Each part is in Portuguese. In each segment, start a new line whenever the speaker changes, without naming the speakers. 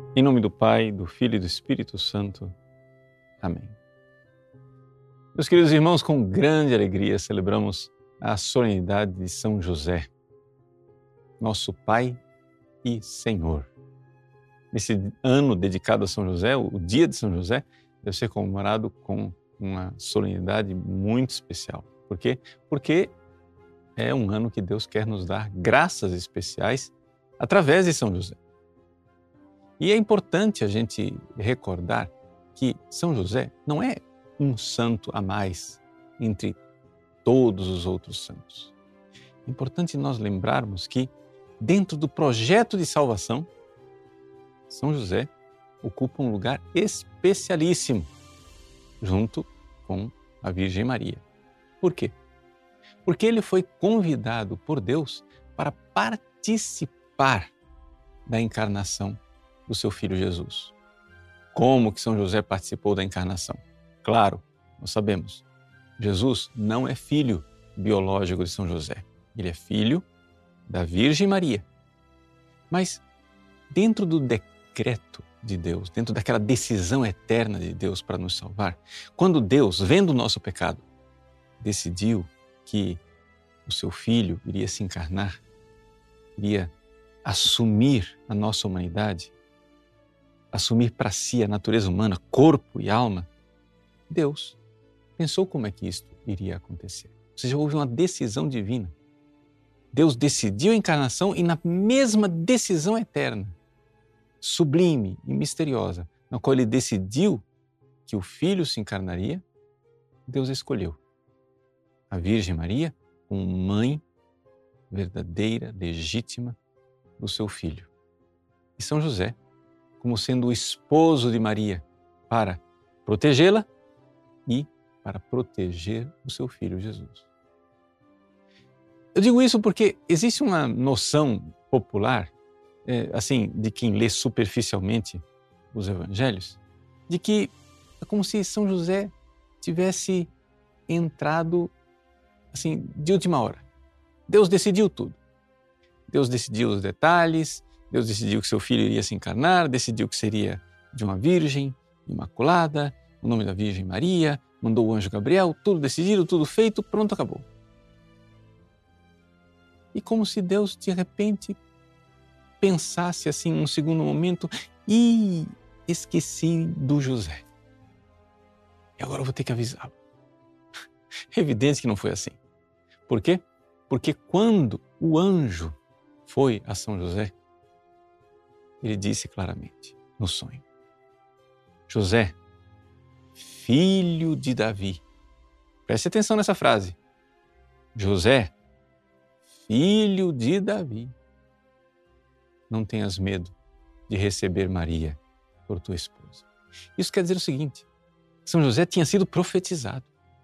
Em nome do Pai, do Filho e do Espírito Santo. Amém. Meus queridos irmãos, com grande alegria celebramos a solenidade de São José, nosso Pai e Senhor. Nesse ano dedicado a São José, o dia de São José, deve ser comemorado com uma solenidade muito especial. Por quê? Porque é um ano que Deus quer nos dar graças especiais através de São José. E é importante a gente recordar que São José não é um santo a mais entre todos os outros santos. É importante nós lembrarmos que, dentro do projeto de salvação, São José ocupa um lugar especialíssimo, junto com a Virgem Maria. Por quê? Porque ele foi convidado por Deus para participar da encarnação do seu filho Jesus. Como que São José participou da encarnação? Claro, nós sabemos, Jesus não é filho biológico de São José. Ele é filho da Virgem Maria. Mas dentro do decreto de Deus, dentro daquela decisão eterna de Deus para nos salvar, quando Deus, vendo o nosso pecado, decidiu que o seu filho iria se encarnar, iria assumir a nossa humanidade, assumir para si a natureza humana, corpo e alma, Deus pensou como é que isto iria acontecer. Ou seja, houve uma decisão divina. Deus decidiu a encarnação e na mesma decisão eterna, sublime e misteriosa, na qual ele decidiu que o Filho se encarnaria, Deus escolheu a Virgem Maria como mãe verdadeira, legítima do seu Filho. E São José como sendo o esposo de Maria para protegê-la e para proteger o seu Filho Jesus. Eu digo isso porque existe uma noção popular, assim, de quem lê superficialmente os evangelhos, de que é como se São José tivesse entrado assim, de última hora. Deus decidiu tudo. Deus decidiu os detalhes, Deus decidiu que seu filho iria se encarnar, decidiu que seria de uma virgem imaculada, o nome da Virgem Maria, mandou o anjo Gabriel, tudo decidido, tudo feito, pronto, acabou. E como se Deus, de repente, pensasse assim, num segundo momento, esqueci do José. E agora eu vou ter que avisá-lo. É evidente que não foi assim. Por quê? Porque quando o anjo foi a São José, ele disse claramente, no sonho, José, filho de Davi. Preste atenção nessa frase. José, filho de Davi. Não tenhas medo de receber Maria por tua esposa. Isso quer dizer o seguinte, São José tinha sido profetizado.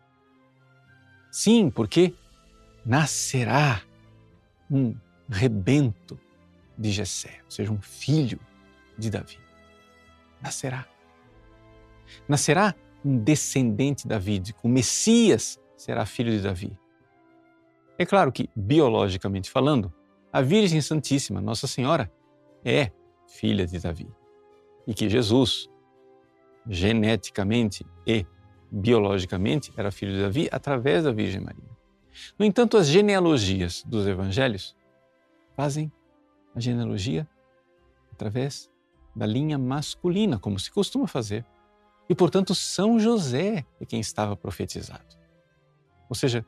Sim, porque nascerá um rebento de Jessé, ou seja, um filho de Davi. Nascerá. Nascerá um descendente davídico, o Messias será filho de Davi. É claro que, biologicamente falando, a Virgem Santíssima, Nossa Senhora, é filha de Davi. E que Jesus, geneticamente e biologicamente, era filho de Davi através da Virgem Maria. No entanto, as genealogias dos evangelhos fazem a genealogia através da linha masculina, como se costuma fazer. E, portanto, São José é quem estava profetizado. Ou seja,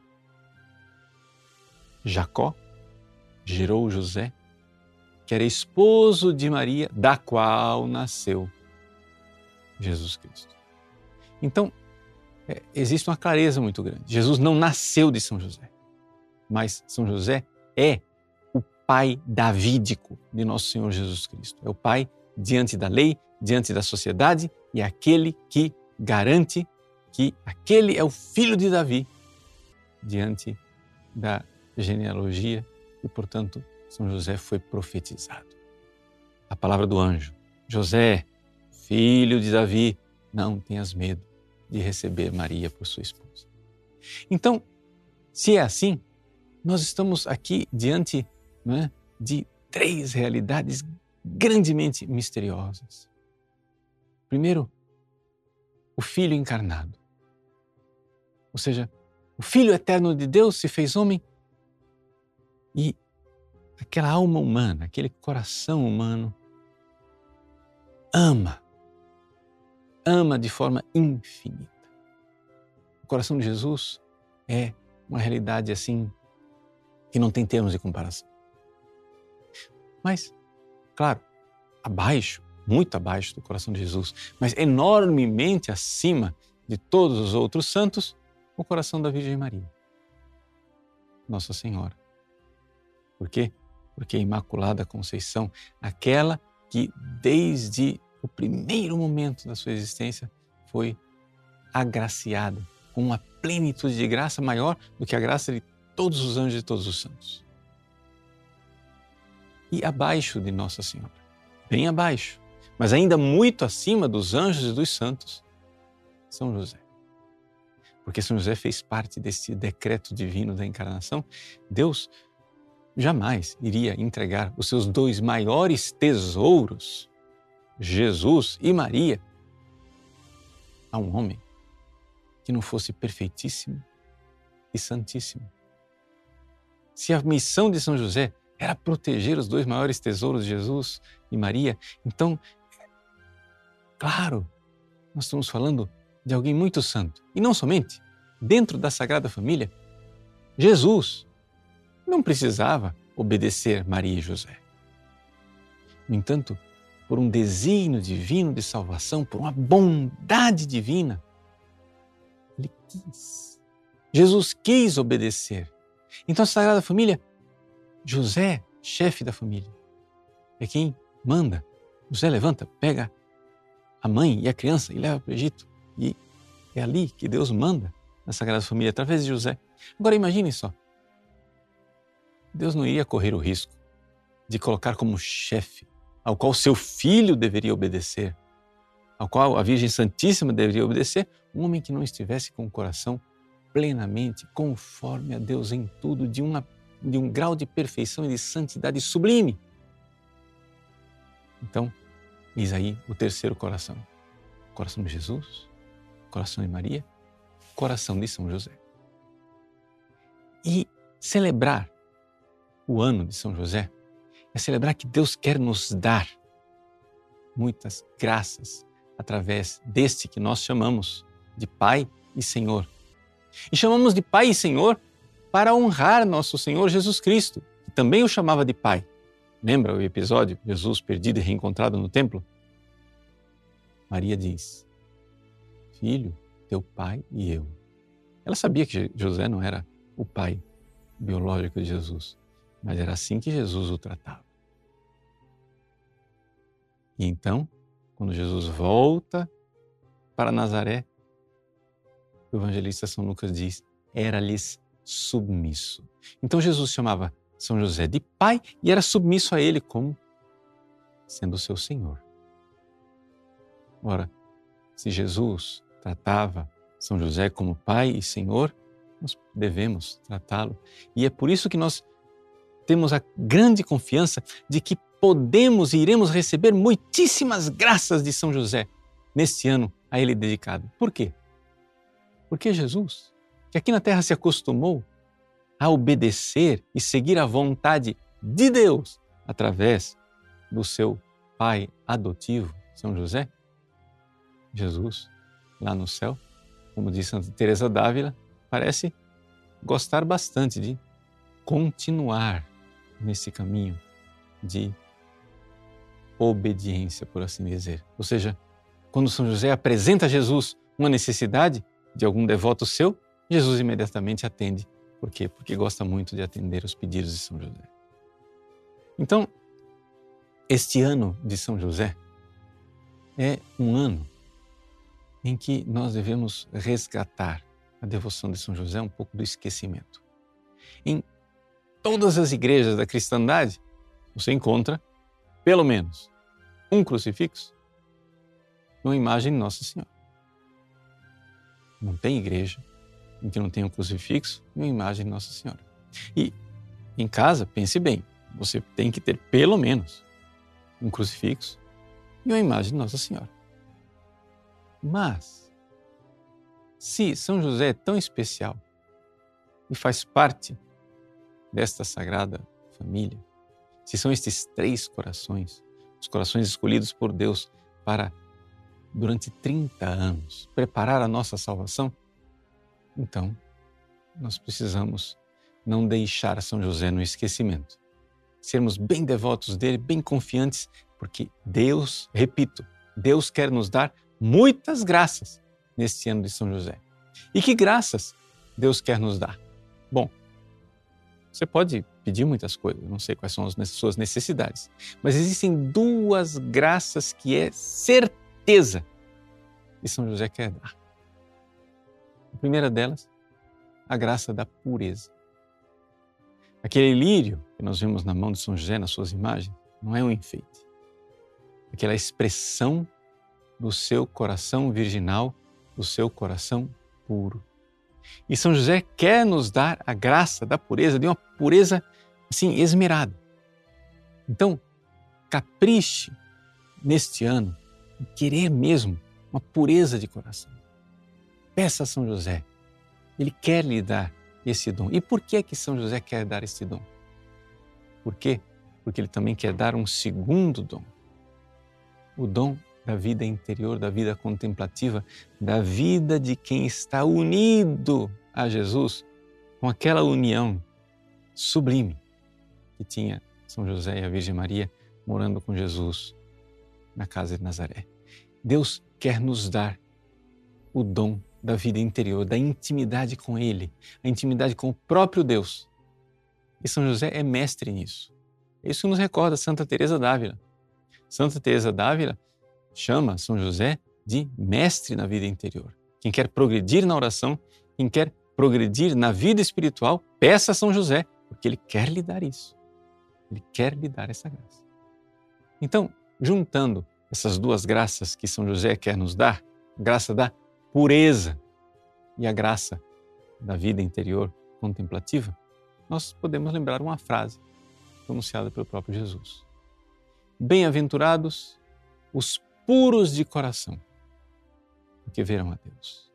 Jacó gerou José, que era esposo de Maria, da qual nasceu Jesus Cristo. Então, existe uma clareza muito grande. Jesus não nasceu de São José, mas São José é o pai davídico de nosso Senhor Jesus Cristo. É o pai diante da lei, diante da sociedade e é aquele que garante que aquele é o filho de Davi diante da genealogia e, portanto, São José foi profetizado. A palavra do anjo, José, filho de Davi, não tenhas medo de receber Maria por sua esposa. Então, se é assim, nós estamos aqui diante, não é, de três realidades grandemente misteriosas. Primeiro, o Filho encarnado. Ou seja, o Filho eterno de Deus se fez homem e aquela alma humana, aquele coração humano, ama de forma infinita. O coração de Jesus é uma realidade assim que não tem termos de comparação. Mas, claro, muito abaixo do coração de Jesus, mas enormemente acima de todos os outros santos, o coração da Virgem Maria, Nossa Senhora. Por quê? Porque a Imaculada Conceição, aquela que desde o primeiro momento da sua existência foi agraciada com uma plenitude de graça maior do que a graça de todos os anjos e todos os santos. E abaixo de Nossa Senhora, bem abaixo, mas ainda muito acima dos anjos e dos santos, São José. Porque São José fez parte desse decreto divino da encarnação. Deus jamais iria entregar os seus dois maiores tesouros, Jesus e Maria, a um homem que não fosse perfeitíssimo e santíssimo. Se a missão de São José era proteger os dois maiores tesouros, Jesus e Maria, então, claro, nós estamos falando de alguém muito santo. E não somente, dentro da Sagrada Família, Jesus não precisava obedecer Maria e José. No entanto, por um desígnio divino de salvação, por uma bondade divina, ele quis. Jesus quis obedecer. Então a Sagrada Família, José, chefe da família, é quem manda. José levanta, pega a mãe e a criança e leva para o Egito. E é ali que Deus manda na Sagrada Família, através de José. Agora imaginem só, Deus não iria correr o risco de colocar como chefe, ao qual seu filho deveria obedecer, ao qual a Virgem Santíssima deveria obedecer, um homem que não estivesse com o coração plenamente conforme a Deus em tudo, de um grau de perfeição e de santidade sublime. Então, eis aí o terceiro coração. O coração de Jesus, o coração de Maria, o coração de São José. E celebrar o ano de São José é celebrar que Deus quer nos dar muitas graças através deste que nós chamamos de Pai e Senhor. E chamamos de Pai e Senhor para honrar nosso Senhor Jesus Cristo, que também o chamava de Pai. Lembra o episódio, Jesus perdido e reencontrado no templo? Maria diz, filho, teu pai e eu. Ela sabia que José não era o pai biológico de Jesus, mas era assim que Jesus o tratava. E então, quando Jesus volta para Nazaré, o evangelista São Lucas diz, era-lhes submisso. Então Jesus chamava São José de pai e era submisso a ele como sendo seu Senhor. Ora, se Jesus tratava São José como pai e Senhor, nós devemos tratá-lo. E é por isso que nós temos a grande confiança de que podemos e iremos receber muitíssimas graças de São José neste ano a ele dedicado. Por quê? Porque Jesus, que aqui na terra se acostumou a obedecer e seguir a vontade de Deus através do seu pai adotivo, São José, Jesus, lá no céu, como diz Santa Teresa d'Ávila, parece gostar bastante de continuar nesse caminho de obediência, por assim dizer. Ou seja, quando São José apresenta a Jesus uma necessidade de algum devoto seu, Jesus imediatamente atende. Por quê? Porque gosta muito de atender os pedidos de São José. Então, este ano de São José é um ano em que nós devemos resgatar a devoção de São José um pouco do esquecimento. Em todas as igrejas da cristandade, você encontra, pelo menos, um crucifixo e uma imagem de Nossa Senhora. Não tem igreja em que não tenha um crucifixo e uma imagem de Nossa Senhora. E em casa, pense bem, você tem que ter pelo menos um crucifixo e uma imagem de Nossa Senhora. Mas, se São José é tão especial e faz parte desta sagrada família, se são estes 3 corações, os corações escolhidos por Deus para, durante 30 anos, preparar a nossa salvação, então nós precisamos não deixar São José no esquecimento. Sermos bem devotos dele, bem confiantes, porque Deus, repito, Deus quer nos dar muitas graças neste ano de São José. E que graças Deus quer nos dar? Bom, você pode pedir muitas coisas, não sei quais são as suas necessidades, mas existem 2 graças que é certeza que São José quer dar. A primeira delas, a graça da pureza. Aquele lírio que nós vemos na mão de São José, nas suas imagens, não é um enfeite. Aquela expressão do seu coração virginal, do seu coração puro. E São José quer nos dar a graça da pureza, de uma pureza assim esmerada. Então, capriche neste ano em querer mesmo uma pureza de coração. Peça a São José, ele quer lhe dar esse dom. E por que São José quer dar esse dom? Por quê? Porque ele também quer dar um segundo dom. O dom da vida interior, da vida contemplativa, da vida de quem está unido a Jesus, com aquela união sublime que tinha São José e a Virgem Maria morando com Jesus na casa de Nazaré. Deus quer nos dar o dom da vida interior, da intimidade com Ele, a intimidade com o próprio Deus. E São José é mestre nisso. Isso nos recorda Santa Teresa d'Ávila. Santa Teresa d'Ávila chama São José de mestre na vida interior. Quem quer progredir na oração, quem quer progredir na vida espiritual, peça a São José, porque ele quer lhe dar isso. Ele quer lhe dar essa graça. Então, juntando essas 2 graças que São José quer nos dar, a graça da pureza e a graça da vida interior contemplativa, nós podemos lembrar uma frase pronunciada pelo próprio Jesus. Bem-aventurados os puros de coração, porque verão a Deus.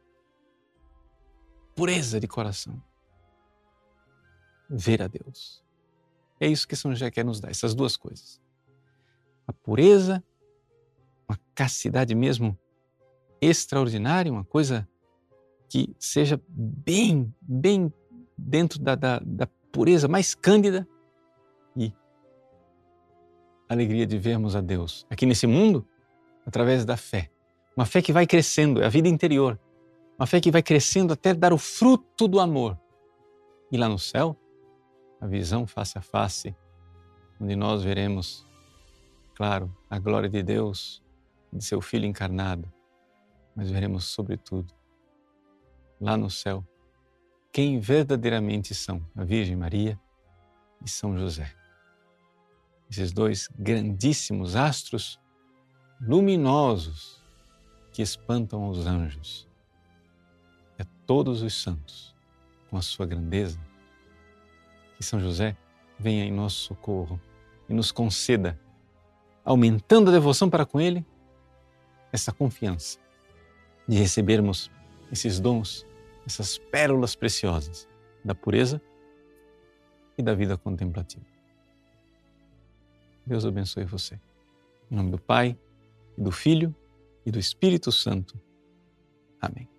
Pureza de coração, ver a Deus. É isso que São José quer nos dar, essas 2 coisas. A pureza, uma castidade mesmo extraordinária, uma coisa que seja bem dentro da pureza mais cândida, e a alegria de vermos a Deus aqui nesse mundo através da fé. Uma fé que vai crescendo, é a vida interior. Uma fé que vai crescendo até dar o fruto do amor. E lá no céu, a visão face a face, onde nós veremos, claro, a glória de Deus, de seu Filho encarnado, mas veremos sobretudo, lá no céu, quem verdadeiramente são a Virgem Maria e São José. Esses 2 grandíssimos astros luminosos que espantam aos anjos e a todos os santos com a sua grandeza. Que São José venha em nosso socorro e nos conceda, aumentando a devoção para com Ele, essa confiança de recebermos esses dons, essas pérolas preciosas da pureza e da vida contemplativa. Deus abençoe você. Em nome do Pai, e do Filho e do Espírito Santo. Amém.